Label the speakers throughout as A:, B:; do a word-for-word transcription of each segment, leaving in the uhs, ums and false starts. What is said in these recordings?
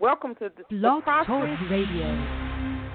A: Welcome to the, the
B: Blog Talk
A: Prospering
B: Radio.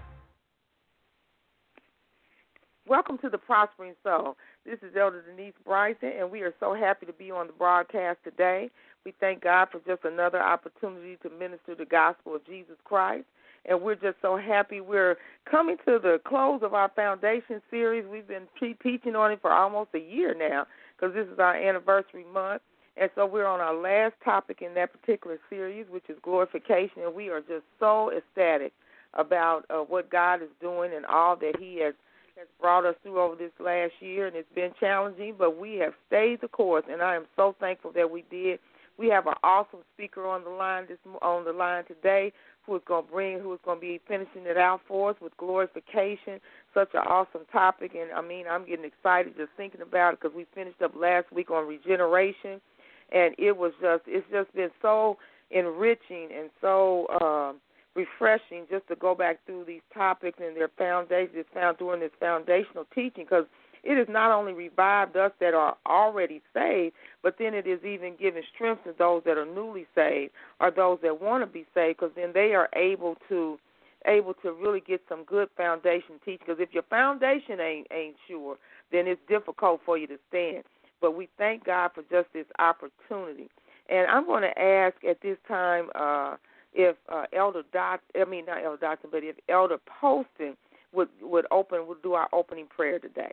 A: Welcome to the Prospering Soul. This is Elder Denise Bryson, and we are so happy to be on the broadcast today. We thank God for just another opportunity to minister the gospel of Jesus Christ, and we're just so happy. We're coming to the close of our foundation series. We've been te- teaching on it for almost a year now because this is our anniversary month. And so we're on our last topic in that particular series, which is glorification, and we are just so ecstatic about uh, what God is doing and all that he has, has brought us through over this last year. And it's been challenging, but we have stayed the course, and I am so thankful that we did. We have an awesome speaker on the line this on the line today who is going to bring, who is going to be finishing it out for us with glorification. Such an awesome topic, and I mean, I'm getting excited just thinking about it because we finished up last week on regeneration. And it was just, it's just been so enriching and so uh, refreshing just to go back through these topics and their foundations found during this foundational teaching, because it has not only revived us that are already saved, but then it is even giving strength to those that are newly saved or those that want to be saved, because then they are able to able to really get some good foundation teaching. Because if your foundation ain't ain't sure, then it's difficult for you to stand. But we thank God for just this opportunity. And I'm going to ask at this time uh, if uh, Elder Dotson, I mean, not Elder Dotson, but if Elder Poston would, would open, would do our opening prayer today.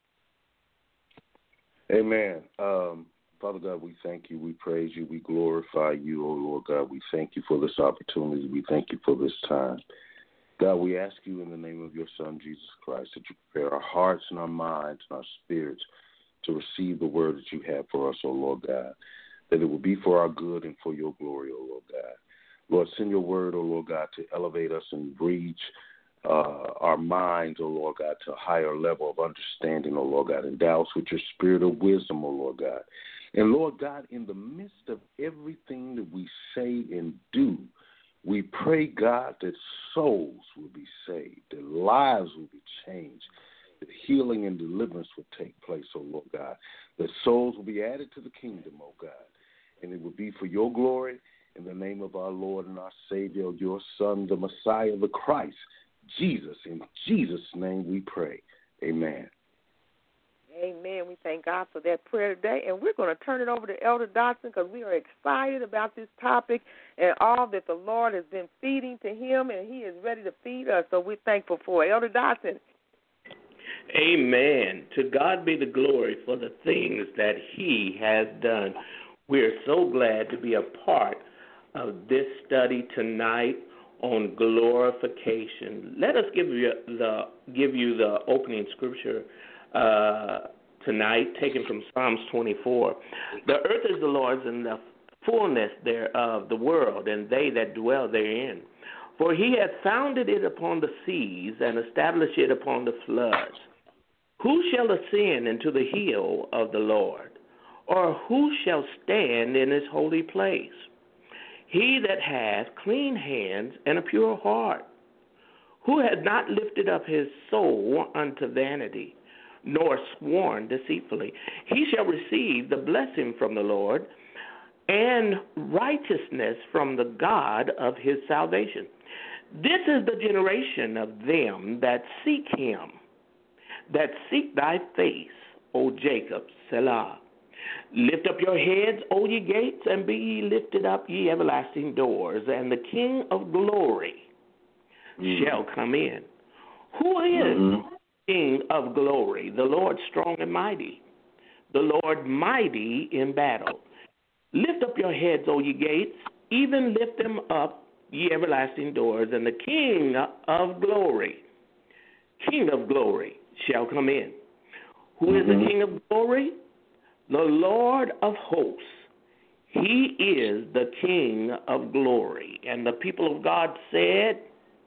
C: Amen. Um, Father God, we thank you. We praise you. We glorify you, oh Lord God. We thank you for this opportunity. We thank you for this time. God, we ask you in the name of your Son, Jesus Christ, that you prepare our hearts and our minds and our spirits to receive the word that you have for us, O Lord God, that it will be for our good and for your glory, O Lord God. Lord, send your word, O Lord God, to elevate us and reach uh, our minds, O Lord God, to a higher level of understanding, O Lord God. Endow us with your spirit of wisdom, O Lord God. And Lord God, in the midst of everything that we say and do, we pray, God, that souls will be saved, that lives will be changed, that healing and deliverance will take place, oh Lord God, that souls will be added to the kingdom, oh God, and it will be for your glory in the name of our Lord and our Savior, your Son, the Messiah, the Christ, Jesus. In Jesus' name we pray. Amen.
A: Amen. We thank God for that prayer today, and we're going to turn it over to Elder Dotson because we are excited about this topic and all that the Lord has been feeding to him, and he is ready to feed us, so we're thankful for it. Elder Dotson.
D: Amen. To God be the glory for the things that he has done. We're so glad to be a part of this study tonight on glorification. Let us give you the give you the opening scripture uh, tonight, taken from Psalms twenty-four. The earth is the Lord's and the fullness thereof, the world, and they that dwell therein. For he hath founded it upon the seas and established it upon the floods. Who shall ascend into the hill of the Lord, or who shall stand in his holy place? He that hath clean hands and a pure heart, who hath not lifted up his soul unto vanity, nor sworn deceitfully, he shall receive the blessing from the Lord and righteousness from the God of his salvation. This is the generation of them that seek him, that seek thy face, O Jacob, Selah. Lift up your heads, O ye gates, and be ye lifted up, ye everlasting doors, and the King of glory mm. shall come in. Who is mm-hmm. King of glory? The Lord strong and mighty, the Lord mighty in battle. Lift up your heads, O ye gates, even lift them up, ye everlasting doors, and the King of glory, King of glory, shall come in. Who is mm-hmm. the King of glory? The Lord of hosts. He is the King of glory. And the people of God said,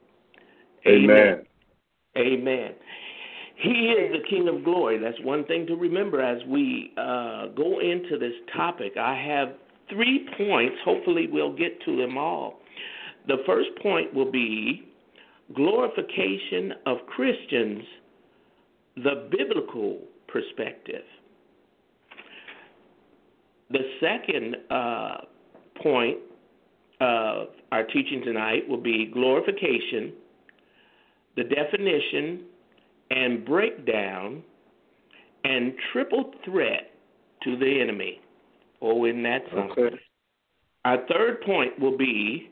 D: Amen. Amen. Amen. He is the King of glory. That's one thing to remember as we uh, go into this topic. I have three points. Hopefully we'll get to them all. The first point will be glorification of Christians, the biblical perspective. The second uh, point uh, our teaching tonight will be glorification, the definition and breakdown, and triple threat to the enemy. Oh, isn't that something?
C: Okay.
D: Our third point will be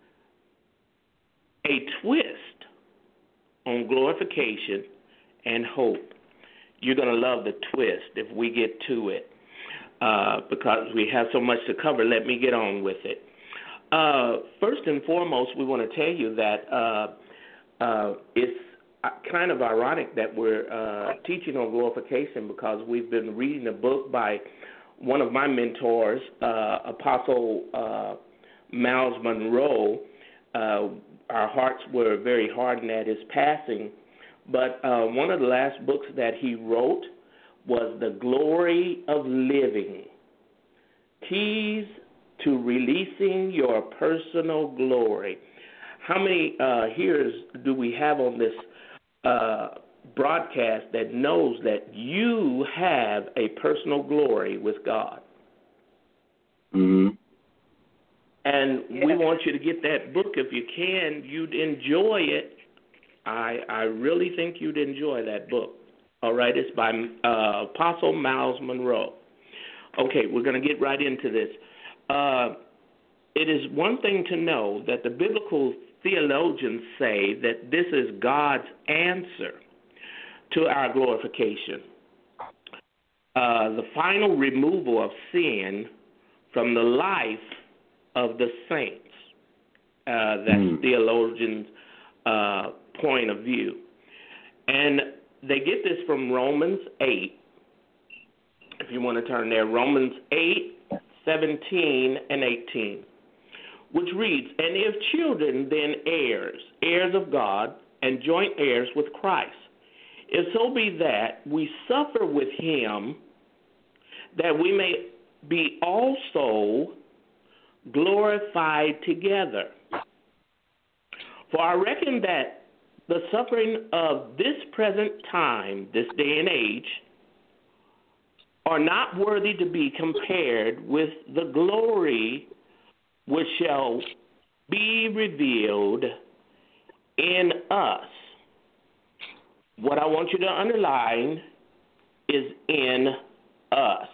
D: a twist on glorification and hope. You're going to love the twist if we get to it, uh, because we have so much to cover. Let me get on with it. Uh, first and foremost, we want to tell you that uh, uh, it's kind of ironic that we're uh, teaching on glorification, because we've been reading a book by one of my mentors, uh, Apostle uh, Myles Munroe. Uh, our hearts were very hardened at his passing, but uh, one of the last books that he wrote was The Glory of Living, Keys to Releasing Your Personal Glory. How many uh, hearers do we have on this uh, broadcast that knows that you have a personal glory with God?
C: Mm-hmm.
D: And
A: yeah.
D: we want you to get that book if you can. You'd enjoy it. I I really think you'd enjoy that book. All right, it's by uh, Apostle Myles Munroe. Okay, we're going to get right into this. Uh, it is one thing to know that the biblical theologians say that this is God's answer to our glorification, uh, the final removal of sin from the life of the saints. Uh, that's mm. theologians' uh, point of view. And they get this from Romans eight, if you want to turn there, Romans eight, seventeen and eighteen, which reads, "And if children, then heirs, heirs of God, and joint heirs with Christ, if so be that we suffer with him, that we may be also glorified together. For I reckon that the suffering of this present time, this day and age, are not worthy to be compared with the glory which shall be revealed in us." What I want you to underline is in us.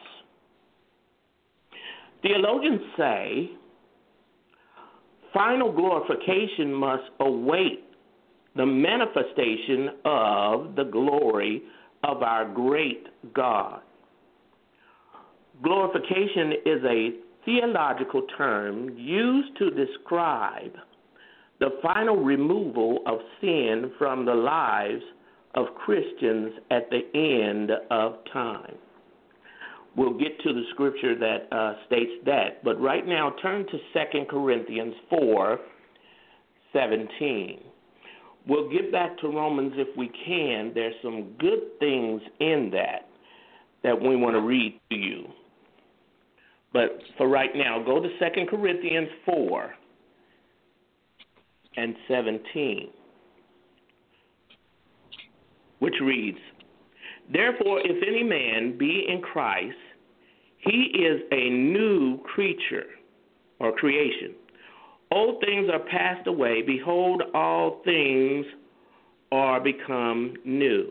D: Theologians say final glorification must await the manifestation of the glory of our great God. Glorification is a theological term used to describe the final removal of sin from the lives of Christians at the end of time. We'll get to the scripture that uh, states that, but right now turn to Second Corinthians four seventeen. We'll get back to Romans if we can. There's some good things in that that we want to read to you. But for right now, go to Second Corinthians four and seventeen, which reads, "Therefore, if any man be in Christ, he is a new creature," or creation. "Old things are passed away. Behold, all things are become new."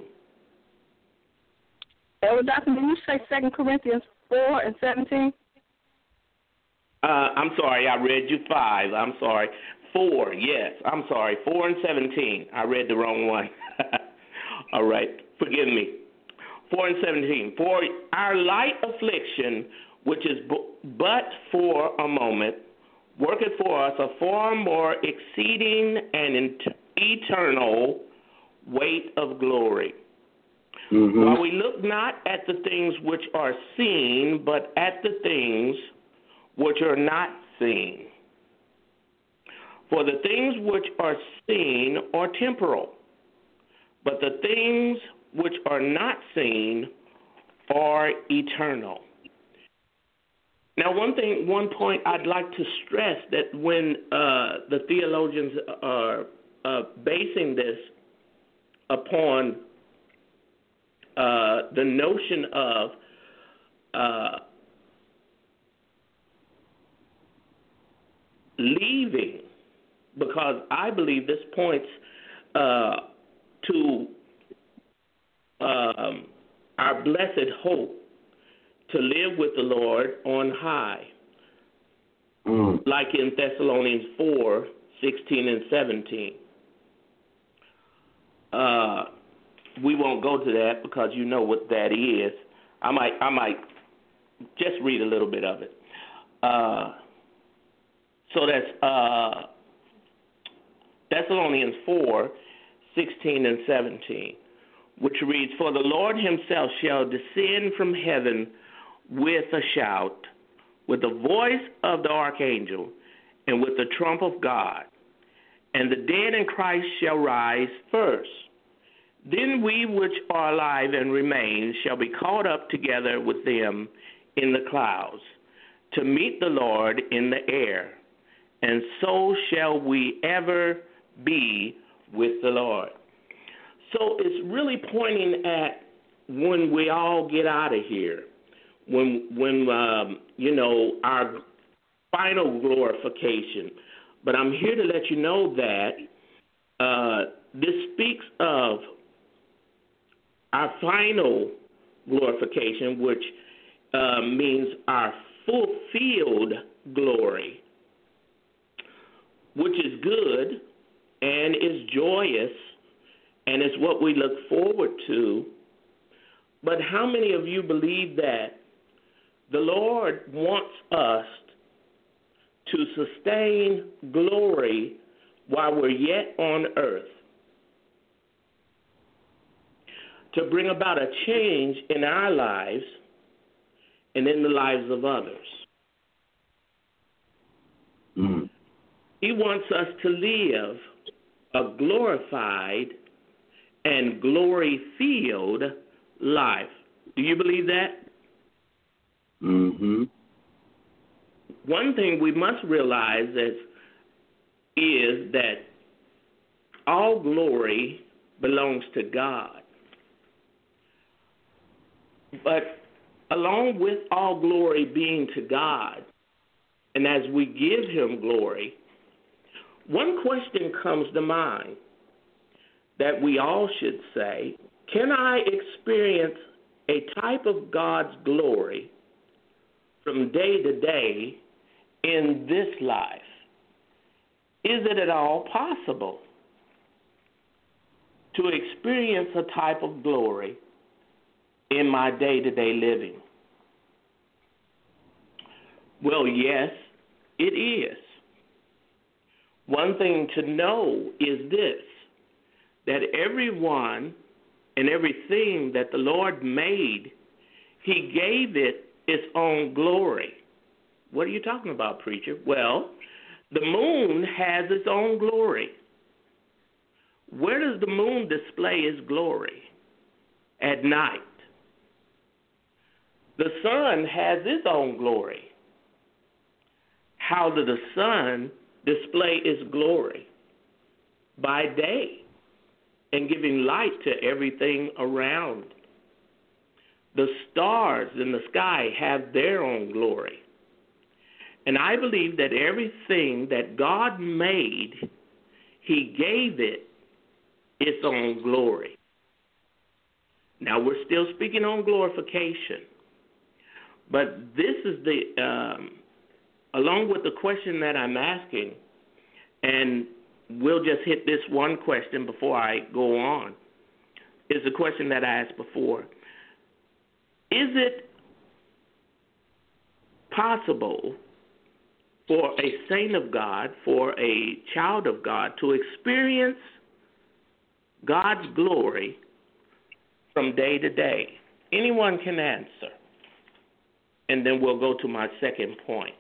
B: Elder Doctor, did you say Second Corinthians four and seventeen?
D: Uh, I'm sorry, I read you five. I'm sorry. Four, yes. I'm sorry. Four and seventeen. I read the wrong one. All right. Forgive me. Four and seventeen. "For our light affliction, which is but for a moment, worketh for us a far more exceeding and eternal weight of glory. Mm-hmm. While we look not at the things which are seen, but at the things which are not seen. For the things which are seen are temporal, but the things which are not seen are eternal." Now, one thing, one point I'd like to stress, that when uh, the theologians are uh, basing this upon uh, the notion of uh, leaving, because I believe this points uh, to um, our blessed hope to live with the Lord on high, mm. like in Thessalonians four, sixteen and seventeen. Uh, we won't go to that because you know what that is. I might, I might just read a little bit of it. Uh, so that's uh, Thessalonians four, sixteen and seventeen, which reads, "For the Lord himself shall descend from heaven with a shout, with the voice of the archangel, and with the trump of God. And the dead in Christ shall rise first. Then we which are alive and remain shall be caught up together with them in the clouds, to meet the Lord in the air. And so shall we ever be with the Lord." So it's really pointing at when we all get out of here, when, when um, you know, our final glorification. But I'm here to let you know that uh, this speaks of our final glorification, which uh, means our fulfilled glory, which is good and is joyous and is what we look forward to. But how many of you believe that the Lord wants us to sustain glory while we're yet on earth, to bring about a change in our lives and in the lives of others? Mm. He wants us to live a glorified and glory-filled life. Do you believe that? Mm-hmm. One thing we must realize is, is that all glory belongs to God. But along with all glory being to God, and as we give him glory, one question comes to mind that we all should say: can I experience a type of God's glory from day to day in this life? Is it at all possible to experience a type of glory in my day-to-day living? Well, yes, it is. One thing to know is this, that everyone and everything that the Lord made, he gave it its own glory. What are you talking about, preacher? Well, the moon has its own glory. Where does the moon display its glory? At night. The sun has its own glory. How does the sun display its glory? By day, and giving light to everything around. The stars in the sky have their own glory. And I believe that everything that God made, he gave it its own glory. Now, we're still speaking on glorification. But this is the, um, along with the question that I'm asking, and we'll just hit this one question before I go on, is the question that I asked before. Is it possible for a saint of God, for a child of God, to experience God's glory from day to day? Anyone can answer. And then we'll go to my second point.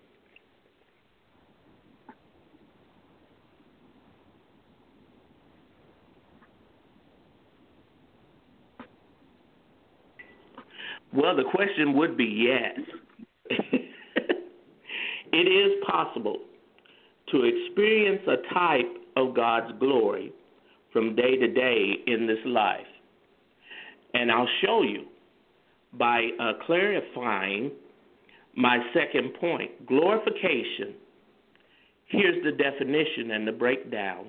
D: Well, the question would be yes. It is possible to experience a type of God's glory from day to day in this life. And I'll show you by uh, clarifying my second point. Glorification here's the definition and the breakdown.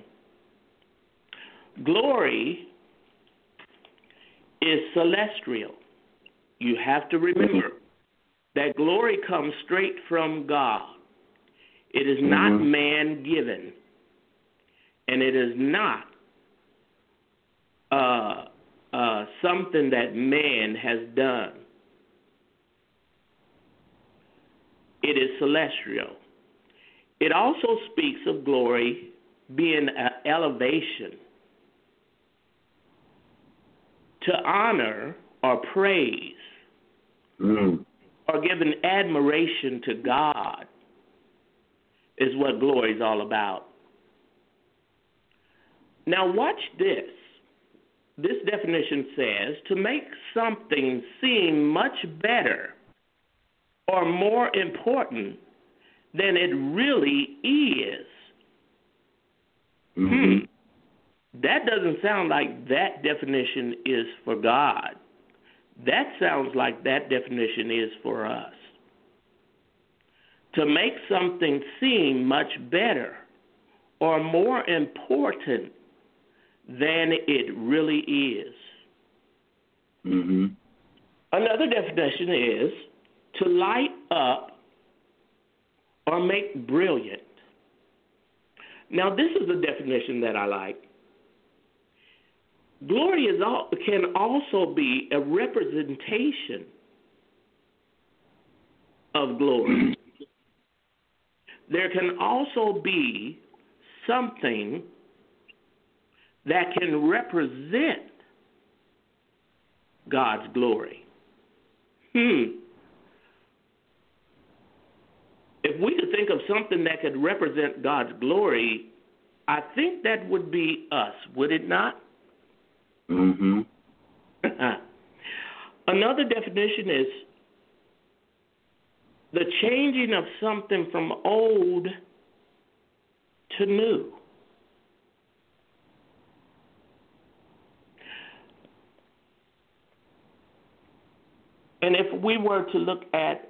D: Glory is celestial. You have to remember that glory comes straight from God. It is not mm-hmm. man-given, and it is not uh, uh, something that man has done. It is celestial. It also speaks of glory being an elevation to honor or praise mm. or give an admiration to God is what glory is all about. Now watch this. This definition says to make something seem much better or more important than it really is. Mm-hmm. Hmm. That doesn't sound like that definition is for God. That sounds like that definition is for us. To make something seem much better or more important than it really is.
C: Mm-hmm.
D: Another definition is to light up or make brilliant. Now, this is a definition that I like. Glory is all, can also be a representation of glory. There can also be something that can represent God's glory. Hmm. If we could think of something that could represent God's glory, I think that would be us, would it not?
C: Mm-hmm.
D: Another definition is the changing of something from old to new. And if we were to look at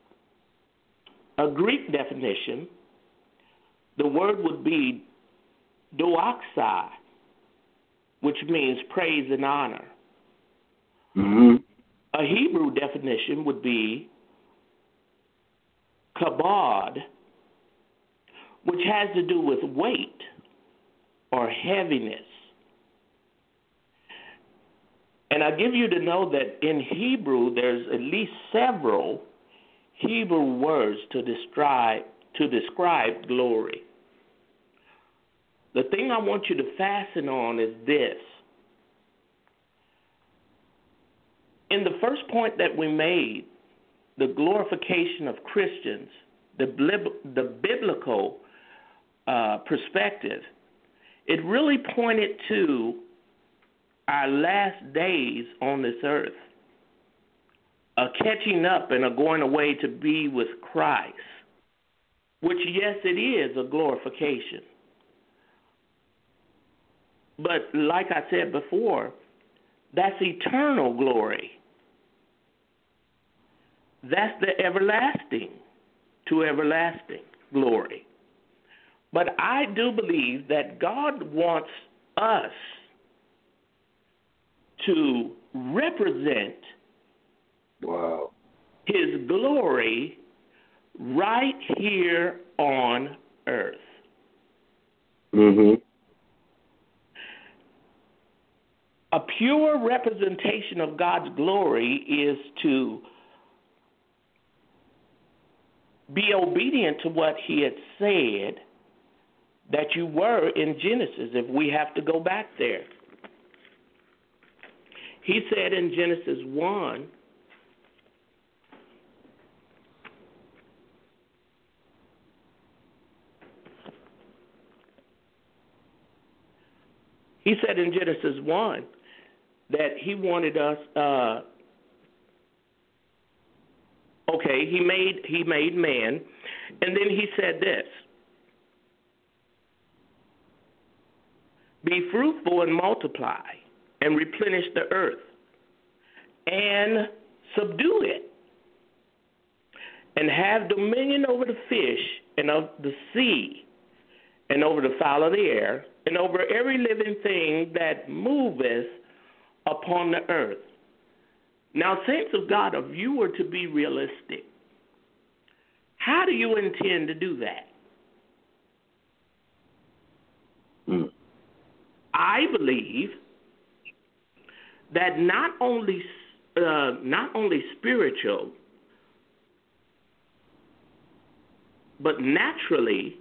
D: a Greek definition, the word would be doxai, which means praise and honor.
C: Mm-hmm.
D: A Hebrew definition would be kabod, which has to do with weight or heaviness. And I give you to know that in Hebrew, there's at least several Hebrew words to describe to describe glory. The thing I want you to fasten on is this. In the first point that we made, the glorification of Christians, the, the biblical uh, perspective, it really pointed to our last days on this earth, a catching up and a going away to be with Christ, which, yes, it is a glorification. But like I said before, that's eternal glory. That's the everlasting to everlasting glory. But I do believe that God wants us to represent
C: wow.
D: His glory right here on earth.
C: Mm-hmm.
D: A pure representation of God's glory is to be obedient to what He had said that you were in Genesis, if we have to go back there. He said in Genesis one, He said in Genesis one that He wanted us, uh, okay, he made, he made man, and then He said this, be fruitful and multiply and replenish the earth and subdue it and have dominion over the fish and of the sea and over the fowl of the air, and over every living thing that moveth upon the earth. Now, saints of God, if you were to be realistic, how do you intend to do that?
C: Mm.
D: I believe that not only uh, not only spiritual, but naturally,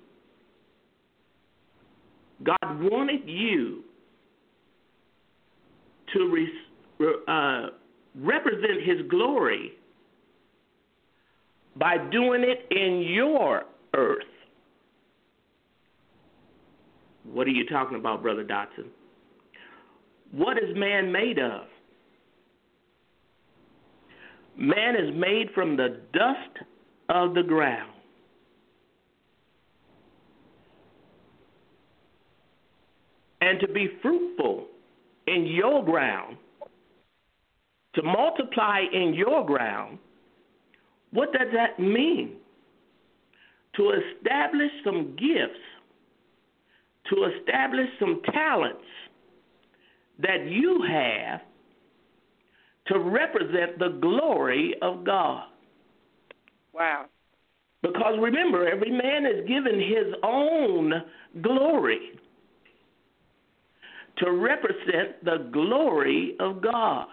D: God wanted you to re- uh, represent His glory by doing it in your earth. What are you talking about, Brother Dotson? What is man made of? Man is made from the dust of the ground. And to be fruitful in your ground, to multiply in your ground, what does that mean? To establish some gifts, to establish some talents that you have to represent the glory of God.
A: Wow.
D: Because remember, every man is given his own glory to represent the glory of God.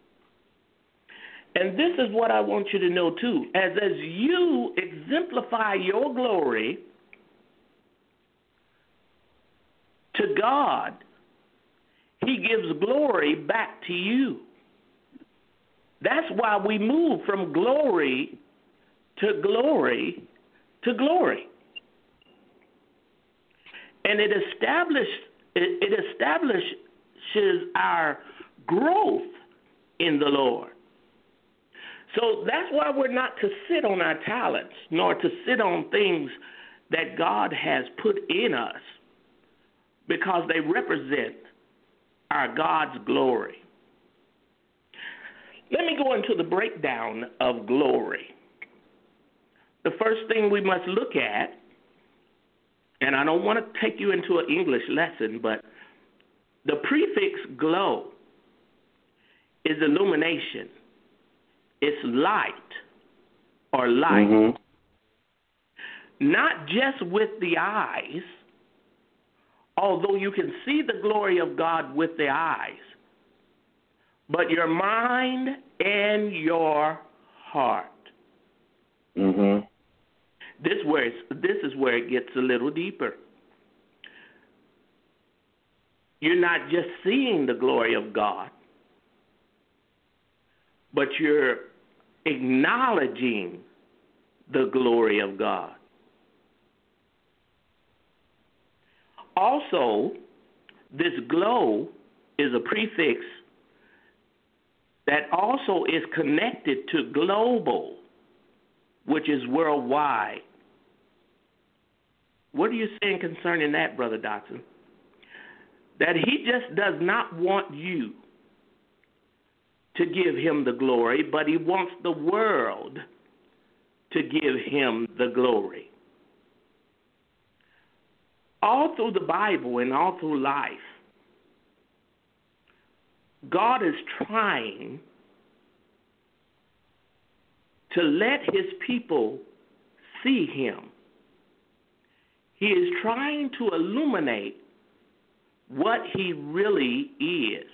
D: And this is what I want you to know too. As, as you exemplify your glory to God, He gives glory back to you. That's why we move from glory to glory to glory. And it established it, it establishes our growth in the Lord. So that's why we're not to sit on our talents, nor to sit on things that God has put in us, because they represent our God's glory. Let me go into the breakdown of glory. The first thing we must look at, and I don't want to take you into an English lesson, but the prefix glow is illumination. It's light or light.
C: Mm-hmm.
D: Not just with the eyes, although you can see the glory of God with the eyes, but your mind and your heart.
C: Mm-hmm.
D: This where it's, this is where it gets a little deeper. You're not just seeing the glory of God, but you're acknowledging the glory of God. Also, this glow is a prefix that also is connected to global, which is worldwide. What are you saying concerning that, Brother Dotson? That He just does not want you to give Him the glory, but He wants the world to give Him the glory. All through the Bible and all through life, God is trying to let His people see Him. He is trying to illuminate what He really is.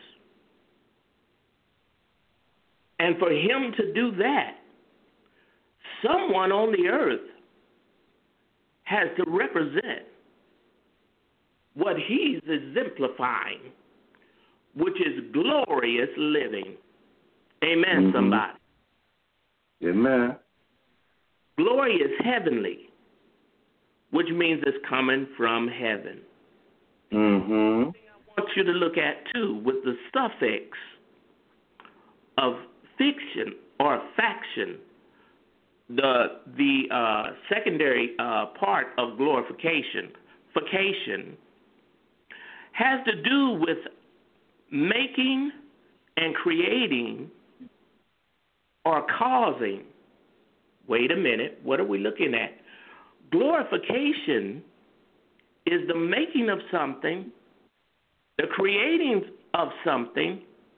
D: And for Him to do that, someone on the earth has to represent what He's exemplifying, which is glorious living. Amen,
C: Mm-hmm.
D: somebody.
C: Amen.
D: Glory is heavenly, which means it's coming from heaven.
C: Mm-hmm.
D: I want you to look at, too, with the suffix of fiction or faction, the the uh, secondary uh, part of glorification, fication, has to do with making and creating or causing. Wait a minute, what are we looking at? Glorification is the making of something, the creating of something,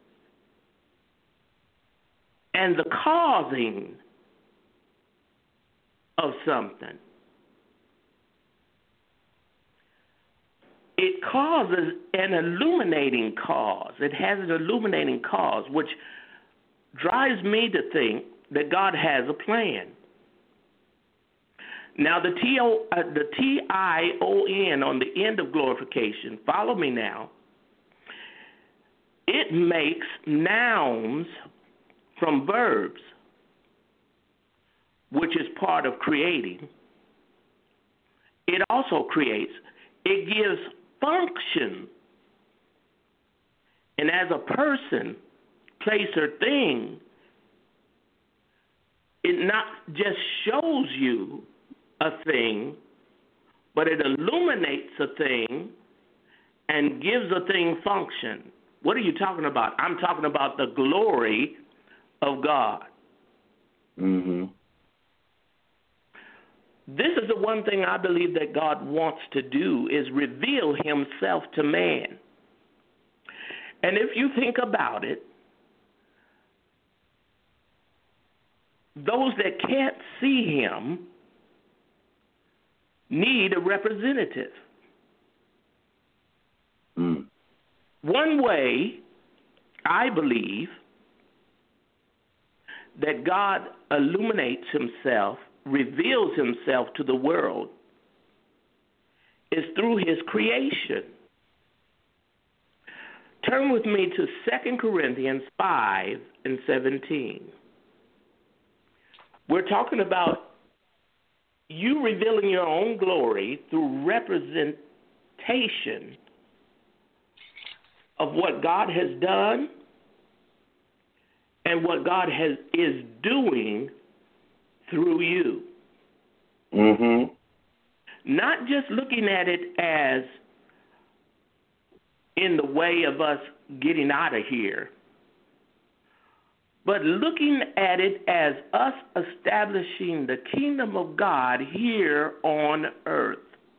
D: and the causing of something. It causes an illuminating cause. It has an illuminating cause, which drives me to think that God has a plan. Now, the T O, uh, the T I O N on the end of glorification, follow me now, it makes nouns from verbs, which is part of creating. It also creates. It gives function. And as a person, place, or thing, it not just shows you a thing, but it illuminates a thing and gives a thing function. What are you talking about? I'm talking about the glory of God.
C: Mm-hmm.
D: This is the one thing I believe that God wants to do, is reveal himself to man. And if you think about it, those that can't see him need a representative.
C: Mm.
D: One way, I believe, that God illuminates himself, reveals himself to the world, is through his creation. Turn with me to Second Corinthians five and seventeen. We're talking about you revealing your own glory through representation of what God has done and what God has is doing through you.
C: Mm-hmm.
D: Not just looking at it as in the way of us getting out of here, but looking at it as us establishing the kingdom of God here on earth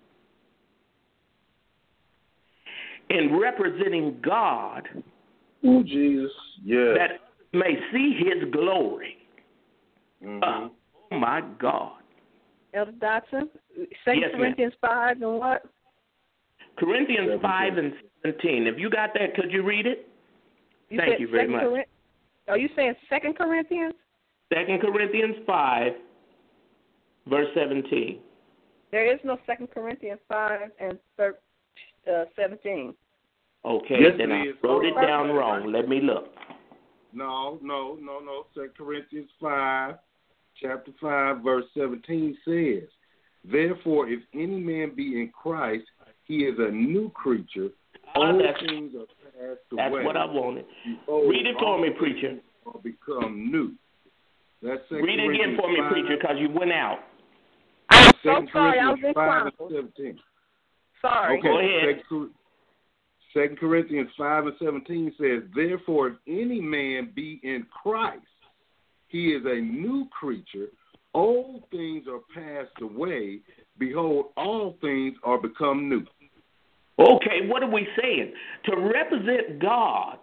D: and representing God.
C: Oh, Jesus. Yes.
D: That may see his glory.
C: Mm-hmm.
D: Uh, oh, my God.
B: Elder Dotson, Second
D: Yes,
B: Corinthians
D: ma'am.
B: five and what?
D: Corinthians five and seventeen. If you got that, could you read it?
B: You
D: Thank
B: said
D: you very
B: Second
D: much.
B: Corinth- Are you saying Second Corinthians?
D: Second Corinthians five, verse seventeen.
B: There is no Second Corinthians five and thir- uh, seventeen.
D: Okay,
C: Yes,
D: then
C: it
D: I
C: is.
D: wrote it
C: Oh,
D: down
C: right.
D: wrong. Let me look.
C: No, no, no, no. Second Corinthians five, chapter five, verse seventeen says, "Therefore, if any man be in Christ, he is a new creature. All
D: that's
C: things are passed
D: that's
C: away.
D: what I wanted.
C: Behold,
D: Read it for
C: all
D: me,
C: things
D: preacher.
C: are become new." That's Second
D: Read it again
C: Corinthians
D: for me,
C: five,
D: preacher, because you went out.
B: I'm so
C: Second
B: sorry, I was
C: Corinthians
B: in
C: five and
B: Chronicles.
C: seventeen.
B: Sorry.
C: Okay,
D: Go ahead.
C: Second, Second Corinthians five and seventeen says, "Therefore, if any man be in Christ, he is a new creature. Old things are passed away. Behold, all things are become new."
D: Okay, what are we saying? To represent God,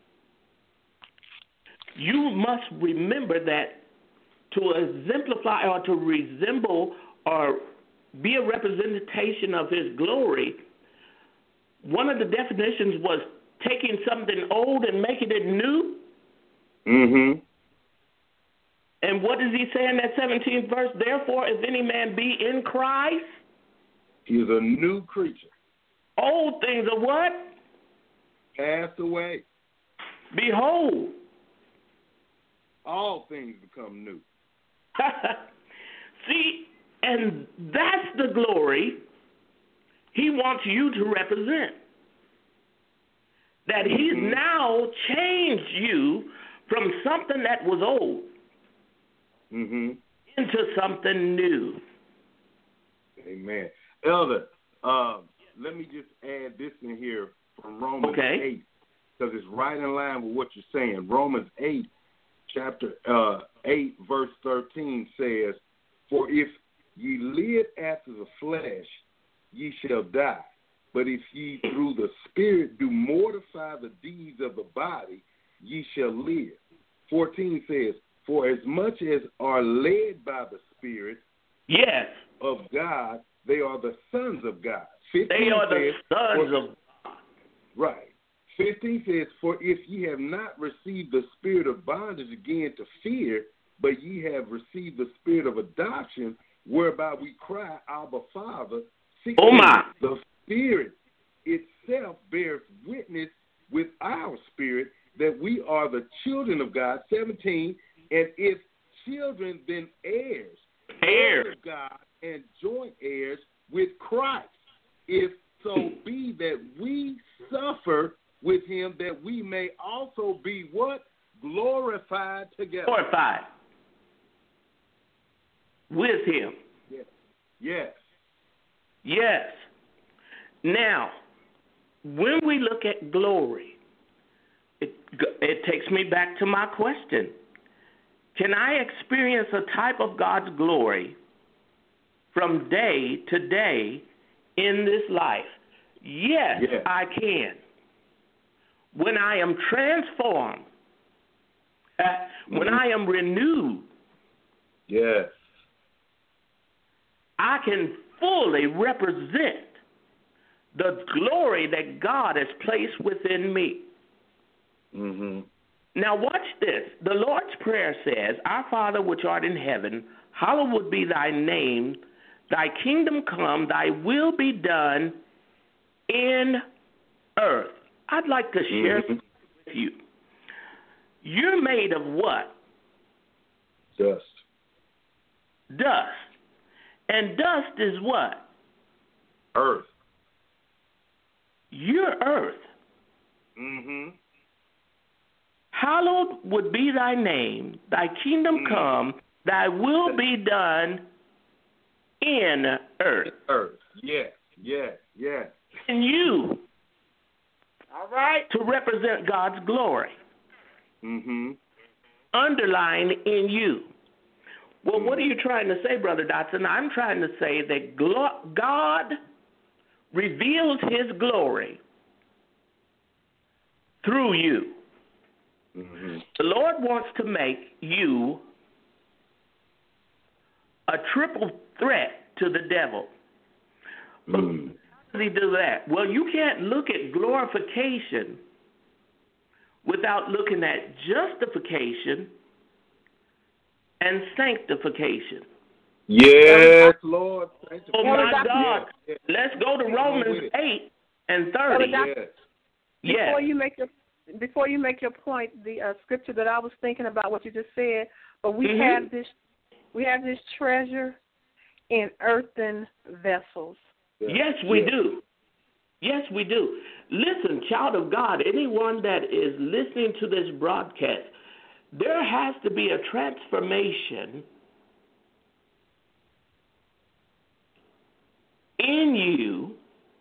D: you must remember that to exemplify or to resemble or be a representation of his glory, one of the definitions was taking something old and making it new.
C: Mm-hmm.
D: And what does he say in that seventeenth verse? Therefore, if any man be in Christ,
C: He is a new creature.
D: old things are what?
C: Passed away.
D: Behold.
C: All things become new.
D: See, and that's the glory he wants you to represent. That he's
C: Mm-hmm.
D: now changed you from something that was old
C: Mm-hmm.
D: into something new.
C: Amen. Elder, uh, let me just add this in here from Romans
D: Okay.
C: eight, because it's right in line with what you're saying. Romans eight, chapter uh, eight, verse thirteen says, "For if ye live after the flesh, ye shall die. But if ye through the Spirit do mortify the deeds of the body, ye shall live. fourteen says, for as much as are led by the Spirit
D: yes.
C: of God, they are the sons of God.
D: They are the
C: says,
D: sons
C: for,
D: of God.
C: Right. fifteen says, for if ye have not received the spirit of bondage again to fear, but ye have received the spirit of adoption, whereby we cry, Abba, Father. sixteen,
D: oh, my.
C: The Spirit itself bears witness with our spirit that we are the children of God. seventeen, and if children, then heirs, heirs of God, and joint heirs with Christ, if so be that we suffer with him, that we may also be what? Glorified together.
D: Glorified with him.
C: Yes. Yes.
D: Yes. Now, when we look at glory, it, it takes me back to my question. Can I experience a type of God's glory from day to day in this life? Yes,
C: yes.
D: I can. When I am transformed, uh, mm-hmm. when I am renewed,
C: yes,
D: I can fully represent the glory that God has placed within me.
C: Mm-hmm.
D: Now watch this. The Lord's Prayer says, Our Father which art in heaven, hallowed be thy name, thy kingdom come, thy will be done in earth. I'd like to share
C: mm-hmm.
D: something with you. You're made of what?
C: Dust.
D: Dust. And dust is what?
C: Earth.
D: You're earth.
C: Mm-hmm.
D: Hallowed would be thy name, thy kingdom mm-hmm. come, thy will be done in earth.
C: Earth. Yes, yes, yes.
D: And you.
A: All right.
D: To represent God's glory.
C: Mm-hmm.
D: Underlying in you. Well, mm-hmm. what are you trying to say, Brother Dotson? I'm trying to say that glo- God reveals his glory through you.
C: Mm-hmm.
D: The Lord wants to make you a triple threat to the devil. But
C: mm.
D: how does he do that? Well, you can't look at glorification without looking at justification and sanctification.
C: Yes, Lord.
D: Oh, my God. Yes. Let's go to Romans eight and thirty.
C: Yes.
B: Before
D: yes.
B: you make your Before you make your point, the uh, scripture that I was thinking about what you just said, but we
D: mm-hmm.
B: have this, we have this treasure in earthen vessels.
C: Yes,
D: yes we
C: yes.
D: do. Yes, we do. Listen, child of God, anyone that is listening to this broadcast, there has to be a transformation in you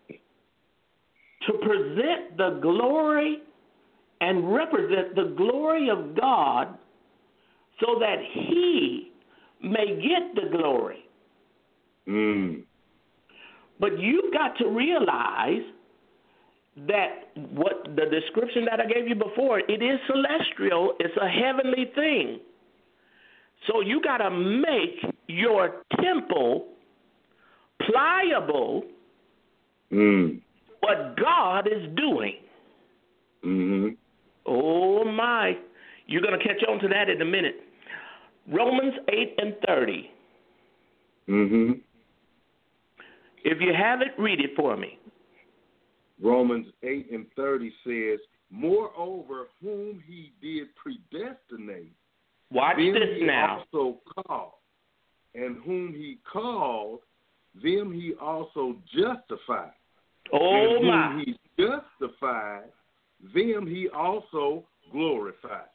D: to present the glory and represent the glory of God so that he may get the glory.
C: Mm.
D: But you've got to realize that what the description that I gave you before, it is celestial. It's a heavenly thing. So you got to make your temple pliable
C: mm.
D: what God is doing.
C: Mm-hmm.
D: Oh, my. You're going to catch on to that in a minute. Romans eight and thirty.
C: Mm-hmm.
D: If you have it, read it for me.
C: Romans eight and thirty says, moreover, whom he did predestinate,
D: watch
C: them
D: this
C: he
D: now.
C: also called, and whom he called, them he also justified.
D: Oh,
C: and whom
D: my.
C: he justified, them he also glorified.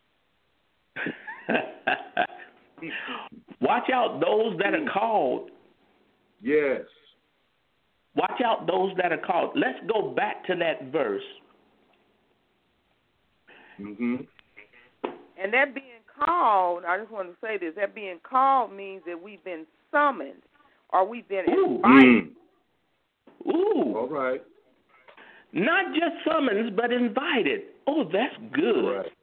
D: Watch out those that are called.
C: Yes.
D: Watch out those that are called. Let's go back to that verse.
C: Mm-hmm.
A: And that being called, I just want to say this, that being called means that we've been summoned or we've been
D: Ooh.
A: invited.
C: Mm.
D: Ooh.
C: All right.
D: Not just summons, but invited. Oh, that's good.
C: All right.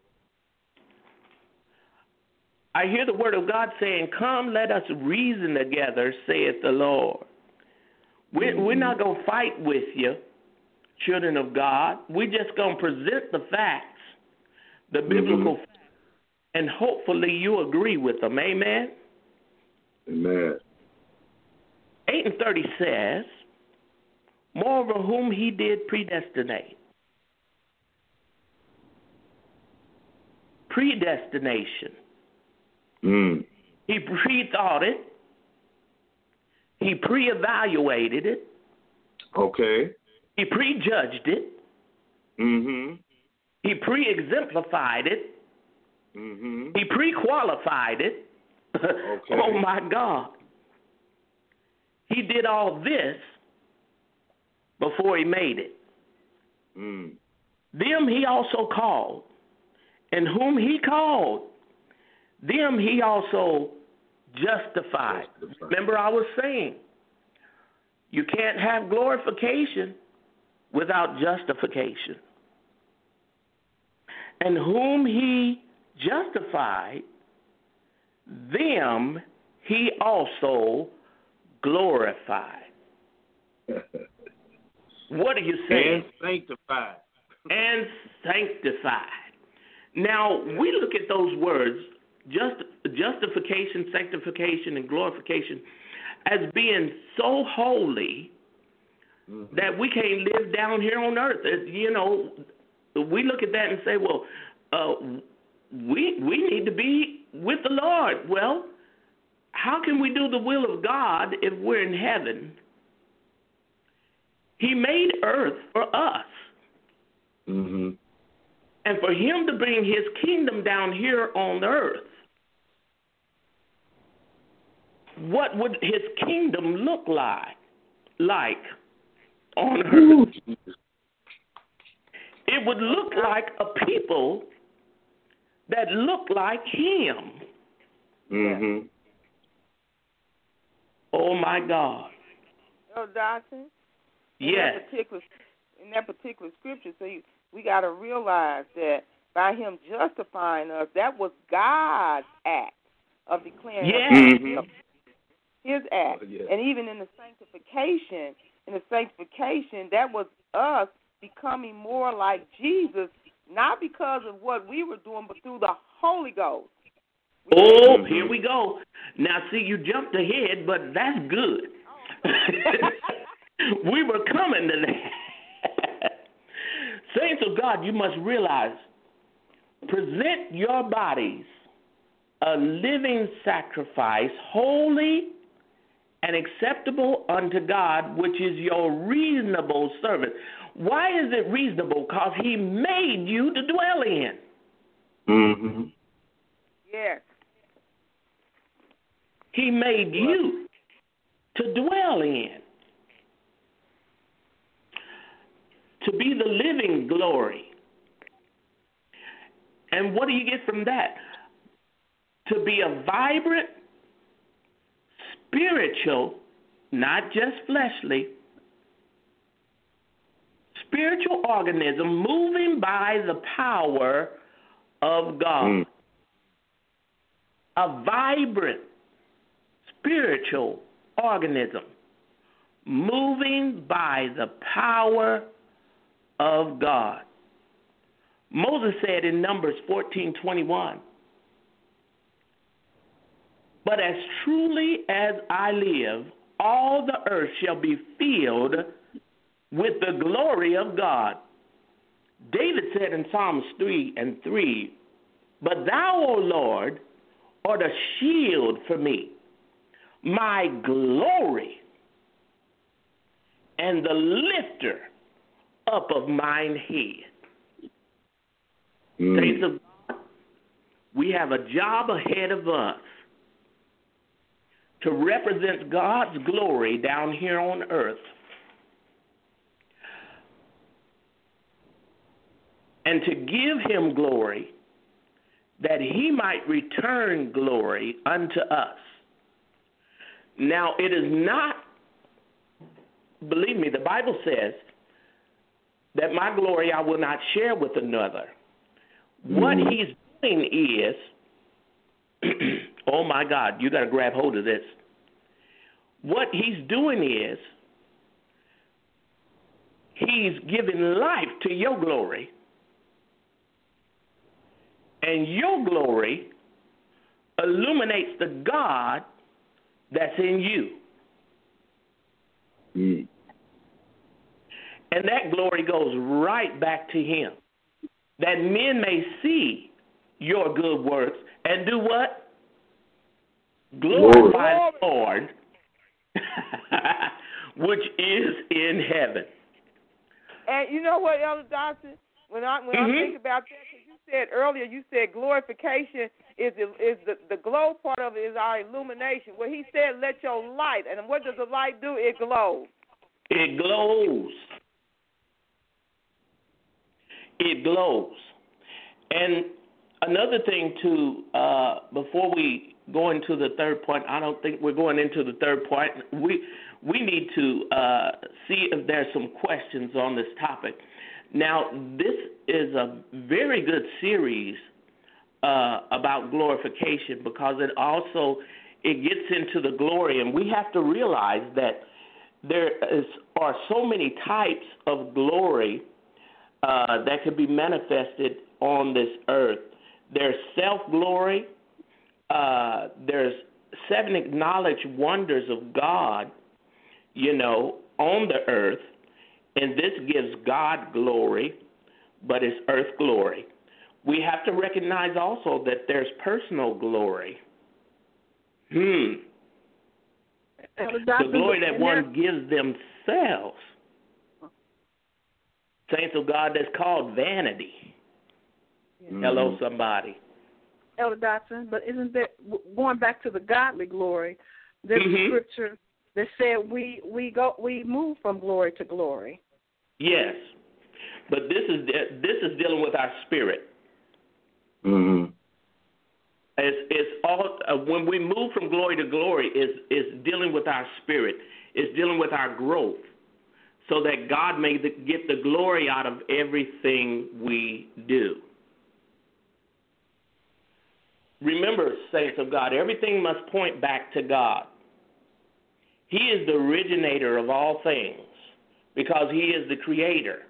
D: I hear the word of God saying, come, let us reason together, saith the Lord. We're,
C: Mm-hmm.
D: we're not going to fight with you, children of God. We're just going to present the facts, the biblical
C: mm-hmm.
D: facts, and hopefully you agree with them. Amen?
C: Amen.
D: eight and thirty says, moreover, whom he did predestinate. Predestination.
C: Mm.
D: He pre-thought it. He pre-evaluated it.
C: Okay.
D: He prejudged it.
C: Mm-hmm.
D: He pre-exemplified it.
C: Mm-hmm.
D: He pre-qualified it.
C: Okay.
D: Oh, my God. He did all this before he made it.
C: Mm.
D: Them he also called. And whom he called, them he also justified.
C: Justified.
D: Remember I was saying, you can't have glorification without justification. And whom he justified, them he also glorified. What are you saying?
C: And sanctified.
D: And sanctified. Now, we look at those words, just, justification, sanctification, and glorification, as being so holy mm-hmm. that we can't live down here on earth. You know, we look at that and say, well, uh, we we need to be with the Lord. Well, how can we do the will of God if we're in heaven? He made earth for us.
C: Mm-hmm.
D: And for him to bring his kingdom down here on earth, what would his kingdom look like, like on earth? It would look like a people that look like him.
C: Mm-hmm.
D: Oh, my God.
A: Oh, Dodson? In
D: yes.
A: That particular, in that particular scripture, so you, we got to realize that by him justifying us, that was God's act of declaring
D: yes.
C: Mm-hmm.
A: his act.
C: Oh, yes.
A: And even in the sanctification, in the sanctification, that was us becoming more like Jesus, not because of what we were doing, but through the Holy Ghost. We
D: oh, here we go. Now, see, you jumped ahead, but that's good.
A: Oh.
D: We were coming to that. Saints of God, you must realize, present your bodies a living sacrifice, holy and acceptable unto God, which is your reasonable service. Why is it reasonable? Because he made you to dwell in.
C: Mm-hmm.
A: Yes.
D: He made you to dwell in. To be the living glory. And what do you get from that? To be a vibrant, spiritual, not just fleshly, spiritual organism moving by the power of God. Mm. A vibrant, spiritual organism moving by the power of God. Moses said in Numbers fourteen twenty-one, but as truly as I live, all the earth shall be filled with the glory of God. David said in Psalms three and three, but thou, O Lord, art a shield for me, my glory, and the lifter up of mine head. Mm. Saints of God, we have a job ahead of us to represent God's glory down here on earth. And to give him glory, that he might return glory unto us. Now, it is not believe me, the Bible says that my glory I will not share with another. Mm-hmm. What he's doing is, oh my God, you got to grab hold of this. What he's doing is he's giving life to your glory, and your glory illuminates the God that's in you.
C: Mm.
D: And that glory goes right back to him, that men may see your good works and do what? Glorify the Lord, which is in heaven.
A: And you know what, Elder Dodson? When I when mm-hmm. I think about that, because you said earlier, you said glorification is the, is the the glow part of it is our illumination. Well, he said, "Let your light," and what does the light do? It glows.
D: It glows. It glows. And another thing too, uh, before we go into the third point, I don't think we're going into the third point. We we need to uh, see if there's some questions on this topic. Now, this is a very good series uh, about glorification because it also it gets into the glory, and we have to realize that there is, are so many types of glory uh, that can be manifested on this earth. There's self-glory. Uh, there's seven acknowledged wonders of God, you know, on the earth, and this gives God glory, but it's earth glory. We have to recognize also that there's personal glory. Hmm. The glory that one gives themselves. Saints of God, that's called vanity. Mm-hmm. Hello, somebody.
B: Elder Dodson, but isn't there, going back to the godly glory, there's mm-hmm. a scripture that said we we go we move from glory to glory.
D: Yes, but this is this is dealing with our spirit.
C: Mm-hmm.
D: It's, it's all uh, when we move from glory to glory is is dealing with our spirit. It's dealing with our growth, so that God may the, get the glory out of everything we do. Remember, saints of God, everything must point back to God. He is the originator of all things because he is the creator.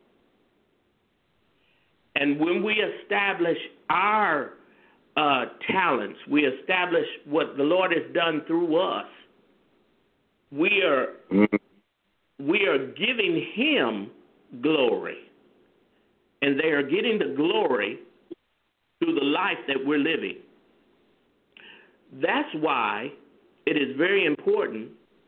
D: And when we establish our uh, talents, we establish what the Lord has done through us, we are we are giving him glory. And they are getting the glory through the life that we're living. That's why it is very important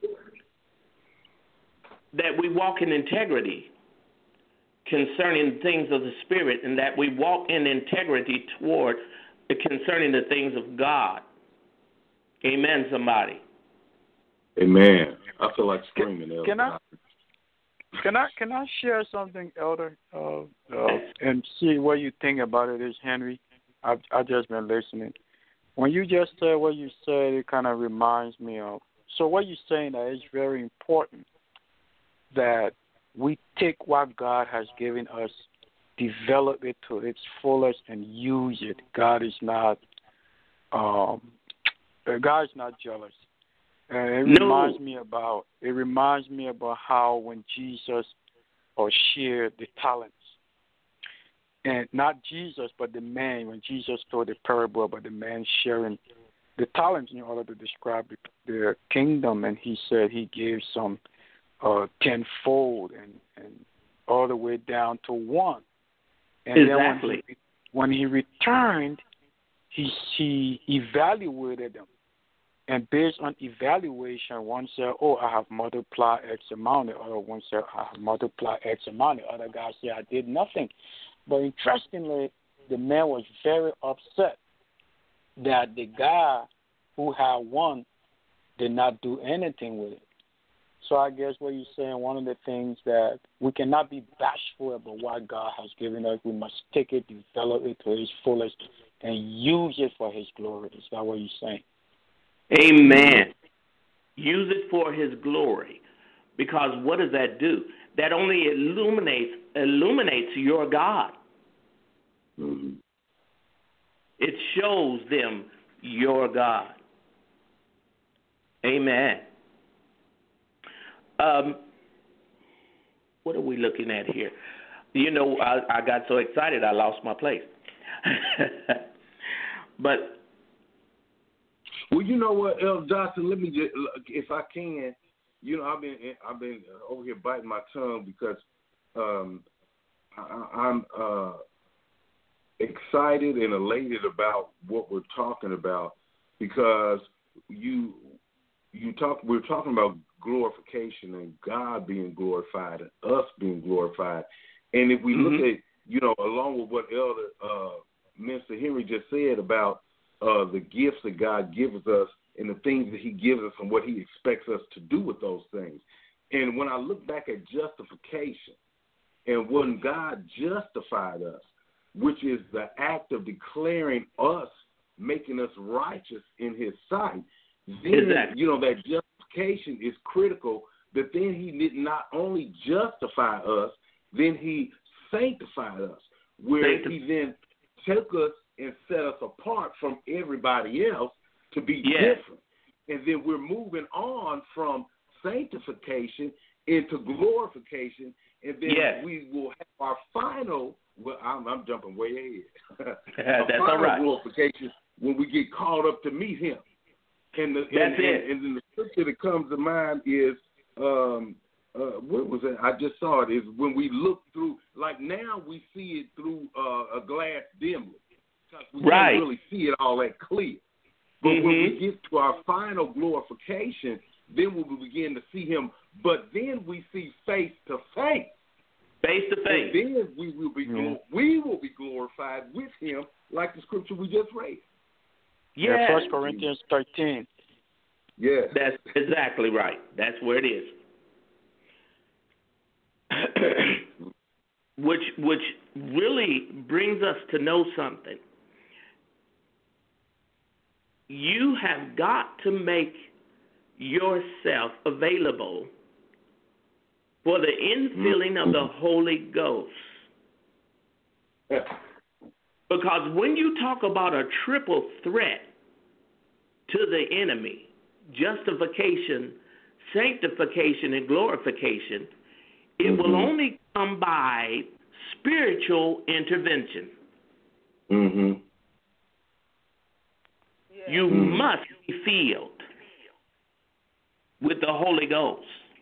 D: that we walk in integrity concerning things of the Spirit, and that we walk in integrity toward concerning the things of God. Amen, somebody.
C: Amen. I feel like screaming.
E: Can, can I can I can I share something, Elder, uh, uh, and see what you think about it? Is Henry? I've I've just been listening. When you just said what you said, it kind of reminds me of. So what you're saying that it's very important that we take what God has given us, develop it to its fullest, and use it. God is not, um, God is not jealous. And it
D: no.
E: reminds me about it reminds me about how when Jesus or shared the talents, and not Jesus but the man, when Jesus told the parable about the man sharing the talents in order to describe the, the kingdom, and he said he gave some uh, tenfold and, and all the way down to one. And
D: exactly.
E: Then when he, when he returned, he he evaluated them. And based on evaluation, one said, oh, I have multiplied X amount. The other one said, I have multiplied X amount. The other guy said, I did nothing. But interestingly, the man was very upset that the guy who had one did not do anything with it. So I guess what you're saying, one of the things that we cannot be bashful about what God has given us. We must take it, develop it to its fullest, and use it for his glory. Is that what you're saying?
D: Amen. Use it for his glory. Because what does that do? That only illuminates illuminates your God.
C: Mm-hmm.
D: It shows them your God. Amen. Um, what are we looking at here? You know, I, I got so excited I lost my place. But
C: well, you know what, Elder Johnson? Let me just, if I can, you know, I've been I've been over here biting my tongue because um, I, I'm uh, excited and elated about what we're talking about because you you talk we're talking about glorification and God being glorified and us being glorified, and if we mm-hmm. look at, you know, along with what Elder uh, Mister Henry just said about uh, the gifts that God gives us and the things that he gives us and what he expects us to do with those things. And when I look back at justification and when God justified us, which is the act of declaring us, making us righteous in his sight, then,
D: exactly.
C: you know, that justification is critical, that then he did not only justify us, then he sanctified us, where Sanctif- he then took us and set us apart from everybody else to be
D: yes.
C: different. And then we're moving on from sanctification into glorification, and then
D: yes.
C: we will have our final, well, I'm, I'm jumping way ahead.
D: That's
C: final
D: all right.
C: glorification when we get called up to meet him. And, the,
D: That's
C: and,
D: it.
C: And, and then the scripture that comes to mind is, um, uh, what was it? I just saw it, is when we look through, like now we see it through uh, a glass dimly. We
D: right.
C: can't really see it all that clear. But
D: mm-hmm.
C: when we get to our final glorification, then we will begin to see him. But then we see face to face.
D: Face to face.
C: And then we will be
D: mm-hmm.
C: we will be glorified with him, like the scripture we just read.
D: Yes.
E: Yeah, First Corinthians thirteen.
C: Yeah.
D: That's exactly right. That's where it is. which which really brings us to know something. You have got to make yourself available for the infilling of the Holy Ghost. Because when you talk about a triple threat to the enemy, justification, sanctification, and glorification, it mm-hmm. will only come by spiritual intervention.
C: Mm-hmm.
D: You
C: mm-hmm.
D: must be filled with the Holy Ghost.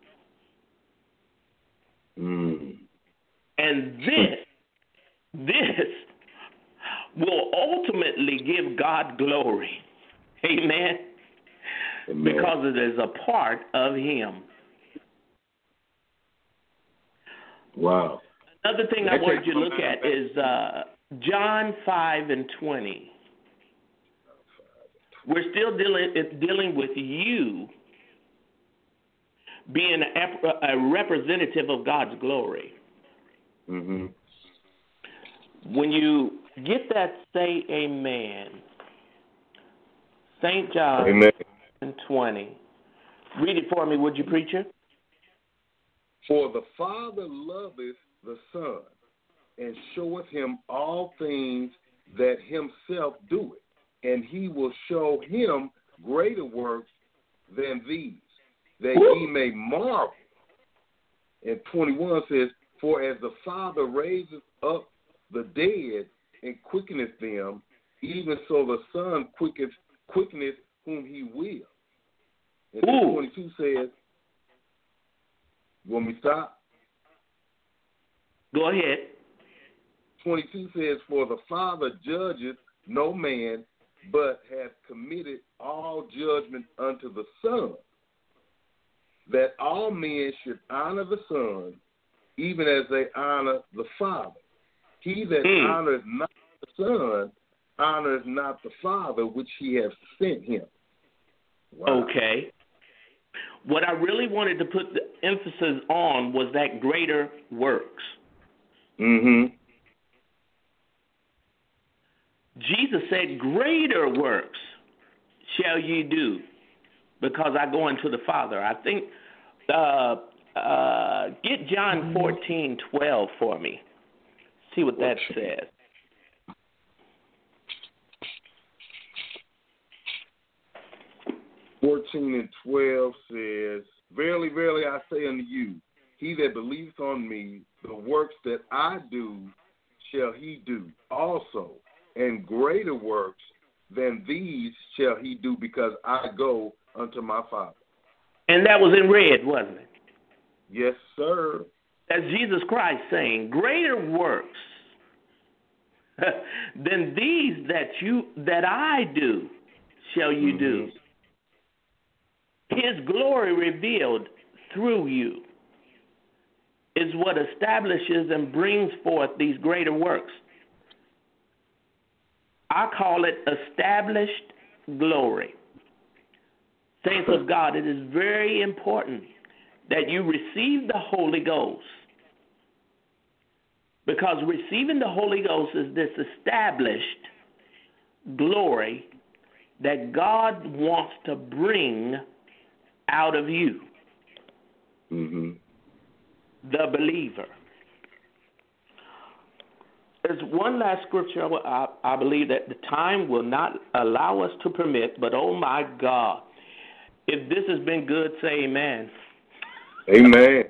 C: Mm.
D: And this, this will ultimately give God glory. Amen?
C: Amen.
D: Because it is a part of him.
C: Wow.
D: Another thing I wanted you to look at is uh, John five and twenty. We're still dealing dealing with you being a, a representative of God's glory.
C: Mm-hmm.
D: When you get that, say amen. Saint John
C: amen.
D: twenty. Read it for me, would you, preacher?
C: For the Father loveth the Son, and showeth him all things that himself doeth, and he will show him greater works than these, that Woo! Ye may marvel. And twenty-one says, for as the Father raises up the dead and quickeneth them, even so the Son quicketh, quickeneth whom he will. And then twenty-two says, you want me to stop?
D: Go ahead.
C: twenty-two says, for the Father judgeth no man, but hath committed all judgment unto the Son, that all men should honor the Son, even as they honor the Father. He that mm. honoreth not the Son, honoreth not the Father which he hath sent him. Wow.
D: Okay. What I really wanted to put the emphasis on was that greater works.
C: Mm-hmm.
D: Jesus said, greater works shall ye do, because I go unto the Father. I think uh, uh, get John fourteen twelve for me. See what that says.
C: fourteen and twelve says, Verily, verily, I say unto you, he that believeth on me, the works that I do shall he do also, and greater works than these shall he do, because I go unto my Father.
D: And that was in red, wasn't it?
C: Yes, sir.
D: That's Jesus Christ saying, greater works than these that you that I do shall you mm-hmm. do. His glory revealed through you is what establishes and brings forth these greater works. I call it established glory. Saints of God, it is very important that you receive the Holy Ghost, because receiving the Holy Ghost is this established glory that God wants to bring out of you,
C: mm-hmm.
D: the believer. There's one last scripture I, I believe that the time will not allow us to permit, but oh my God, if this has been good, say amen.
C: Amen.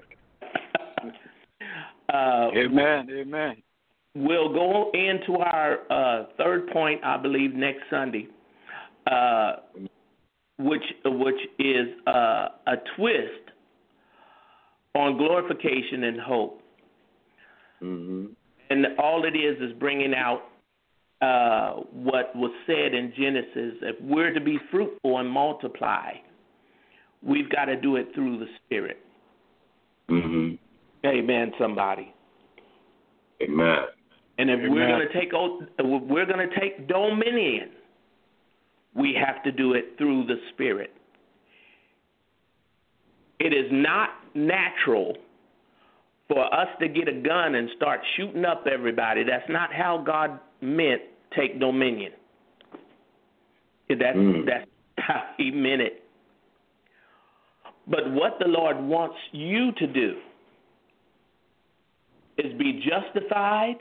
D: uh,
E: amen. Amen.
D: We'll go into our uh, third point, I believe, next Sunday, uh, which which is uh, a twist on glorification and hope.
C: Mm-hmm.
D: And all it is is bringing out uh, what was said in Genesis. If we're to be fruitful and multiply, we've got to do it through the Spirit.
C: Mm-hmm.
D: Amen, somebody.
C: Amen.
D: And if
E: Amen.
D: we're going to take we're going to take dominion, we have to do it through the Spirit. It is not natural for us to get a gun and start shooting up everybody. That's not how God meant take dominion. That's,
C: mm.
D: that's how he meant it. But what the Lord wants you to do is be justified,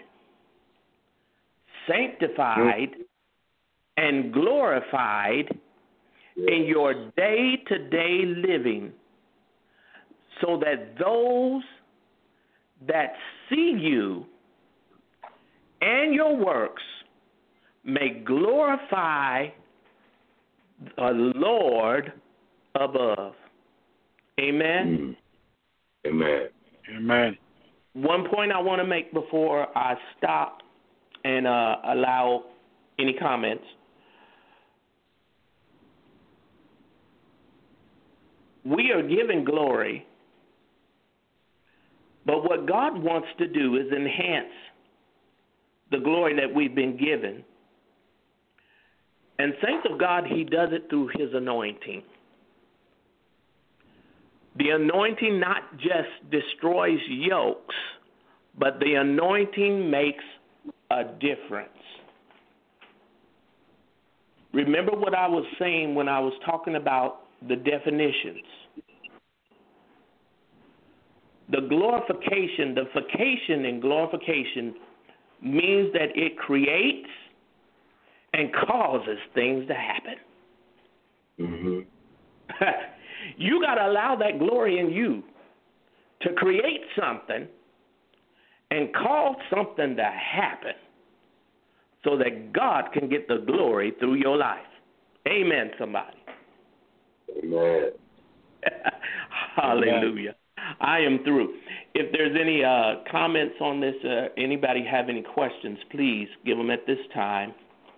D: sanctified, mm. and glorified in your day-to-day living, so that those that see you and your works may glorify the Lord above. Amen?
C: Mm. Amen.
E: Amen.
D: One point I want to make before I stop and uh, allow any comments. We are giving glory, but what God wants to do is enhance the glory that we've been given. And saints of God, he does it through his anointing. The anointing not just destroys yokes, but the anointing makes a difference. Remember what I was saying when I was talking about the definitions. The glorification, the fication in glorification means that it creates and causes things to happen.
C: Mm-hmm.
D: You got to allow that glory in you to create something and cause something to happen so that God can get the glory through your life. Amen, somebody.
C: Amen.
D: Hallelujah. I am through. If there's any uh, comments on this, uh, anybody have any questions, please give them at this time.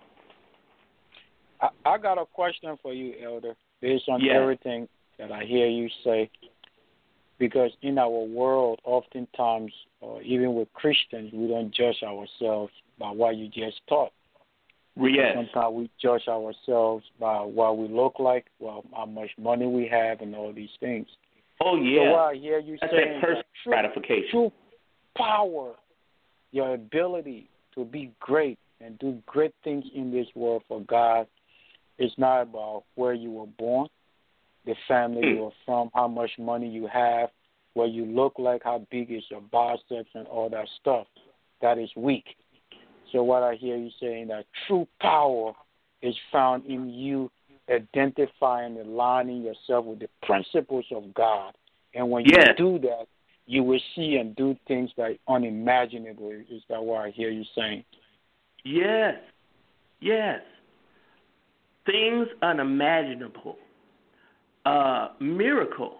E: I, I got a question for you, Elder, based on
D: yes.
E: everything that I hear you say. Because in our world, oftentimes, uh, even with Christians, we don't judge ourselves by what you just taught.
D: Yes.
E: Sometimes we judge ourselves by what we look like, well, how much money we have, and all these things.
D: Oh, yeah.
E: So what I hear you
D: That's
E: saying,
D: that personal
E: true,
D: gratification.
E: True power, your ability to be great and do great things in this world for God is not about where you were born, the family mm. you are from, how much money you have, where you look like how big is your biceps and all that stuff. That is weak. So what I hear you saying, that true power is found in you identifying and aligning yourself with the principles of God. And when
D: yes.
E: you do that, you will see and do things that are unimaginable. Is that what I hear you saying?
D: Yes. Yes. Things unimaginable. Uh, miracles.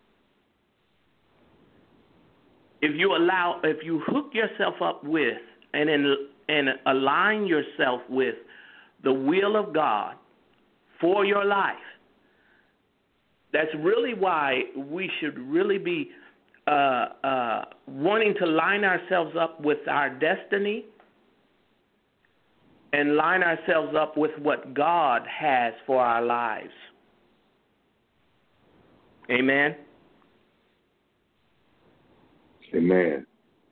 D: If you allow, if you hook yourself up with and in, and align yourself with the will of God for your life, that's really why we should really be uh, uh, wanting to line ourselves up with our destiny and line ourselves up with what God has for our lives. Amen.
C: Amen.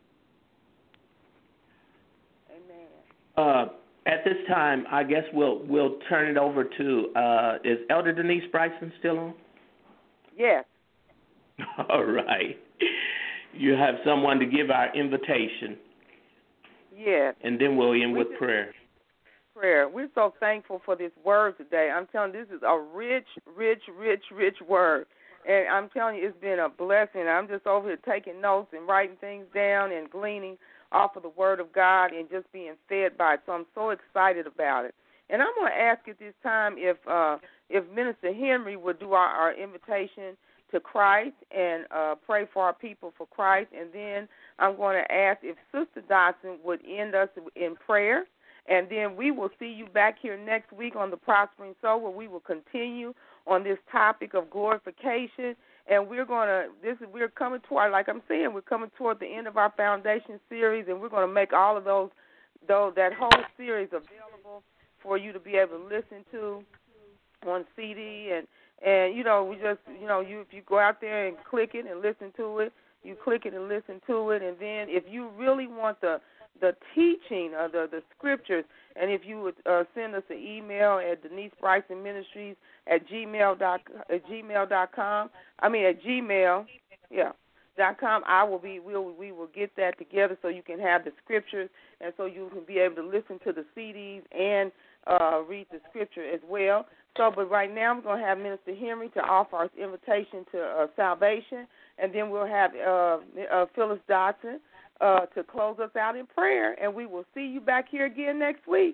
A: Amen.
D: Uh, at this time, I guess we'll we'll turn it over to uh, is Elder Denise Bryson still on?
A: Yes.
D: All right. You have someone to give our invitation.
A: Yes.
D: And then we'll end
A: we
D: with
A: just,
D: prayer.
A: Prayer. We're so thankful for this word today. I'm telling you, this is a rich, rich, rich, rich word. And I'm telling you, it's been a blessing. I'm just over here taking notes and writing things down and gleaning off of the Word of God and just being fed by it. So I'm so excited about it. And I'm going to ask at this time if uh, if Minister Henry would do our, our invitation to Christ and uh, pray for our people for Christ. And then I'm going to ask if Sister Dotson would end us in prayer. And then we will see you back here next week on the Prospering Soul, where we will continue on this topic of glorification. And we're going to, this is, we're coming toward, like I'm saying, we're coming toward the end of our foundation series, and we're going to make all of those, those, that whole series available for you to be able to listen to on C D. And, and you know, we just, you know, you if you go out there and click it and listen to it, you click it and listen to it. And then if you really want the, the teaching of the, the scriptures, and if you would uh, send us an email at Denise Bryson Ministries at gmail dot at gmail dot com, I mean at Gmail, yeah, dot com, I will be we'll we will get that together so you can have the scriptures, and so you can be able to listen to the C Ds and uh, read the scripture as well. So, but right now we're going to have Minister Henry to offer our invitation to uh, salvation, and then we'll have uh, uh, Phyllis Dotson Uh, to close us out in prayer, and we will see you back here again next week.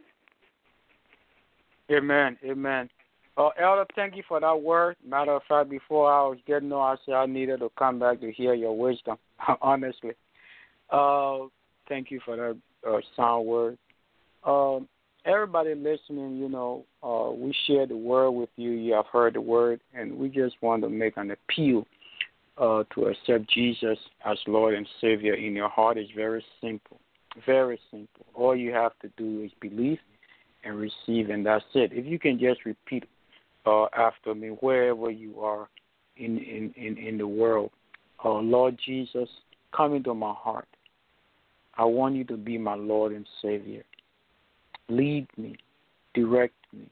E: Amen, amen. Uh, Elder, thank you for that word. Matter of fact, before I was getting on, I said I needed to come back to hear your wisdom, honestly. Uh, thank you for that uh, sound word. Uh, everybody listening, you know, uh, we share the word with you. You have heard the word, and we just want to make an appeal Uh, to accept Jesus as Lord and Savior in your heart. Is very simple, very simple. All you have to do is believe and receive, and that's it. If you can just repeat uh, after me wherever you are in, in, in, in the world. Oh, Lord Jesus, come into my heart. I want you to be my Lord and Savior. Lead me, direct me,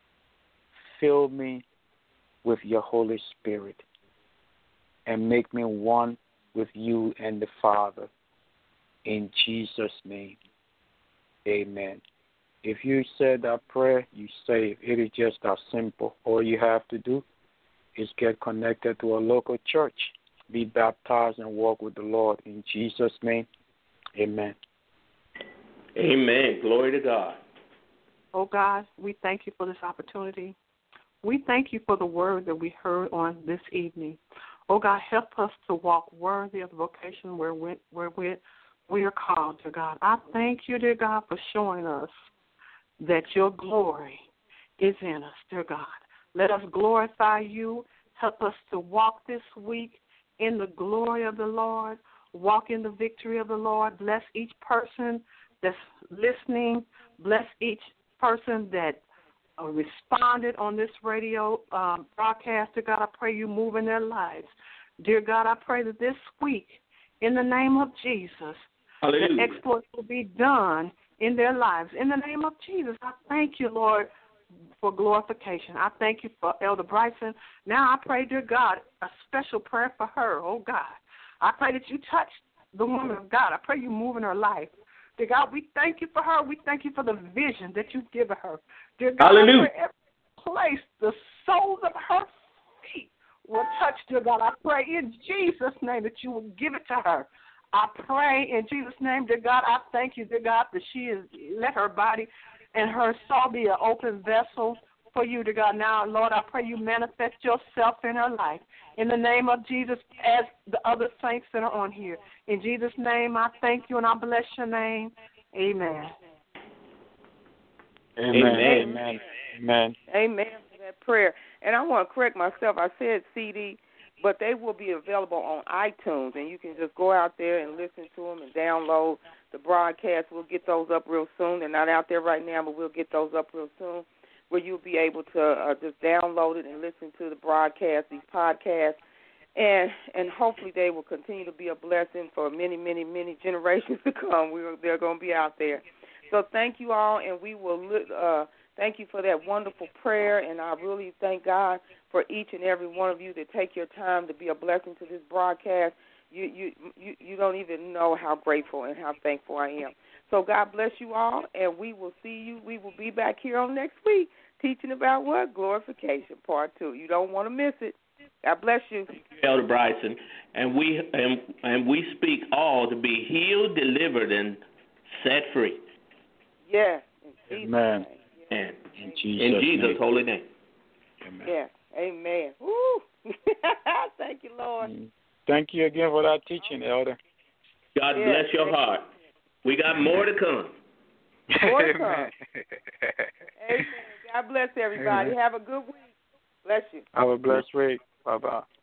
E: fill me with your Holy Spirit, and make me one with you and the Father. In Jesus' name, amen. If you said that prayer, you say it is just that simple. All you have to do is get connected to a local church, be baptized, and walk with the Lord. In Jesus' name, amen.
D: Amen. Glory to God.
B: Oh, God, we thank you for this opportunity. We thank you for the word that we heard on this evening. Oh, God, help us to walk worthy of the vocation wherewith, wherewith we are called to, God. I thank you, dear God, for showing us that your glory is in us, dear God. Let us glorify you. Help us to walk this week in the glory of the Lord, walk in the victory of the Lord. Bless each person that's listening. Bless each person that uh, responded on this radio um, broadcast. Dear God, I pray you move in their lives. Dear God, I pray that this week, in the name of Jesus,
D: Hallelujah,
B: the exploits will be done in their lives. In the name of Jesus, I thank you, Lord, for glorification. I thank you for Elder Bryson. Now I pray, dear God, a special prayer for her, oh God. I pray that you touch the woman of God. I pray you move in her life. Dear God, we thank you for her. We thank you for the vision that you've given her. Dear God,
D: Hallelujah.
B: I pray every place the soles of her feet will touch, dear God. I pray in Jesus' name that you will give it to her. I pray in Jesus' name, dear God, I thank you, dear God, that she is, let her body and her soul be an open vessel for you, dear God. Now, Lord, I pray you manifest yourself in her life. In the name of Jesus, as the other saints that are on here. In Jesus' name, I thank you and I bless your name. Amen.
E: Amen.
D: Amen.
E: Amen. Amen.
A: Amen for that prayer. And I want to correct myself. I said C D, but they will be available on iTunes, and you can just go out there and listen to them and download the broadcast. We'll get those up real soon. They're not out there right now, but we'll get those up real soon, where you'll be able to uh, just download it and listen to the broadcast, these podcasts, and and hopefully they will continue to be a blessing for many, many, many generations to come. We're, they're going to be out there. So thank you all, and we will uh, thank you for that wonderful prayer, and I really thank God for each and every one of you that take your time to be a blessing to this broadcast. You you you, you don't even know how grateful and how thankful I am. So God bless you all, and we will see you. We will be back here on next week teaching about what? Glorification, part two. You don't want to miss it. God bless you.
D: Elder Bryson, and we and, and we speak all to be healed, delivered, and set free.
A: Yes. Yeah,
E: Amen.
D: And
E: In Jesus',
D: in Jesus'
E: name.
D: holy name.
E: Amen.
A: Yeah. Amen. Woo. Thank you, Lord.
E: Thank you again for that teaching, Elder.
D: God
A: Yes,
D: bless your
A: thank
D: heart. We got more to come.
A: More to come.
E: Amen.
A: Amen. God bless everybody.
E: Amen.
A: Have a good week. Bless you.
E: Have a blessed week. Bye-bye.